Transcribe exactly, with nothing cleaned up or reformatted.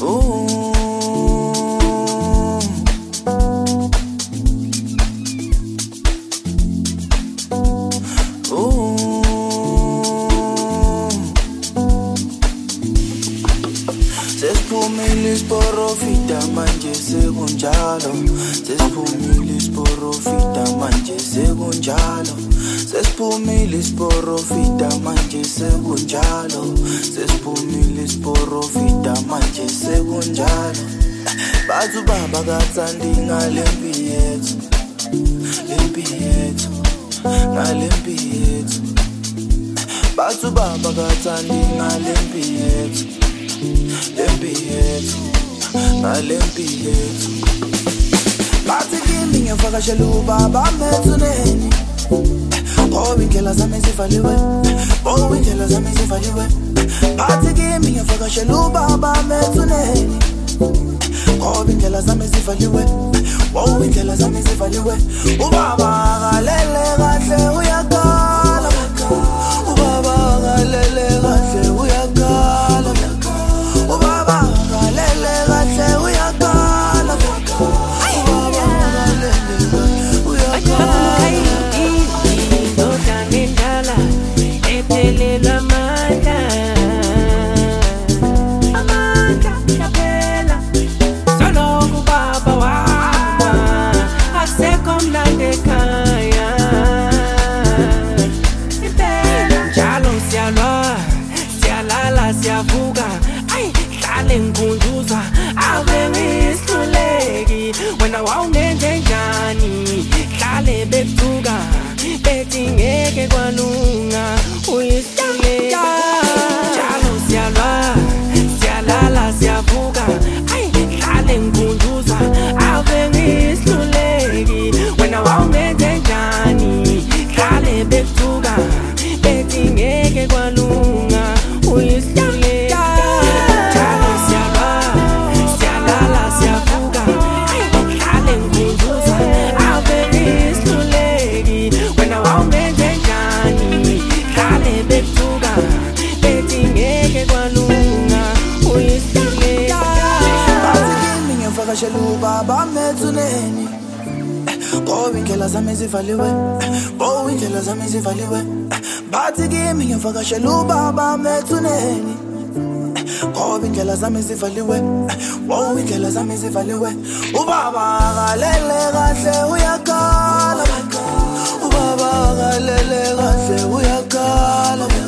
Sesiphumile isiporofita manje sekunjalo. Sesiphumile isiporofita manje sekunjalo. Sesiphumile isiporofita manje sekunjalo. Sesiphumile isiporofita manje sekunjalo. Bathu baba kathandi ngalempi yethu, lempi yethu, ngalempi yethu. Bathu baba kathandi ngalempi yethu, lempi yethu, ngalempi yethu. Bathi kimi ngiyavakashela ubaba methuneni, ngoba indlela zami zivaliwe, ngoba indlela zami zivaliwe. Bathi kimi ngiyavakashela ubaba methuneni, ngoba indlela zami zivaliwe, ngoba indlela zami zivaliwe. Ubaba akalele kahle uyakhala, ubaba akalele kahle uyakhala, ubaba akalele kahle uyakhala, ubaba akalele kahle uyakhala. Indoda nendala ephelelwa amandla, amandla yaphela. Soloko ubaba wawa akusekho mnandi ekhaya. Impela njalo siyalwa, siyalala, siyavuka, ayi hlale ngikhunjuzwa ave ngihluleki. Wena wawungenze njani? Hlale bethuka bethi ngeke kwalunga uyihluleka. Njalo siyalwa, siyalala, siyavuka, ayi hlale ngikhunjuzwa ave ngihluleki. Wena wawungenze njani? Hlale bethuka bethi ngeke kwalunga uyihluleka. Njalo siyalwa, siyalala, siyavuka, ayi hlale ngikhunjuzwa ave ngihluleki. Wena wawungenze njani? Hlale bethuka bethi ngeke kwalunga uyihluleka. Bathi kimi ngiyavakashela ubaba methuneni, ngoba indlela zami zivaliwe, ngoba indlela zami zivaliwe. Bathi kimi ngiyavakashela ubaba methuneni, ngoba indlela zami zivaliwe, ngoba indlela zami zivaliwe. Ubaba akalele kahle uyakhala, ubaba akalele kahle uyakhala.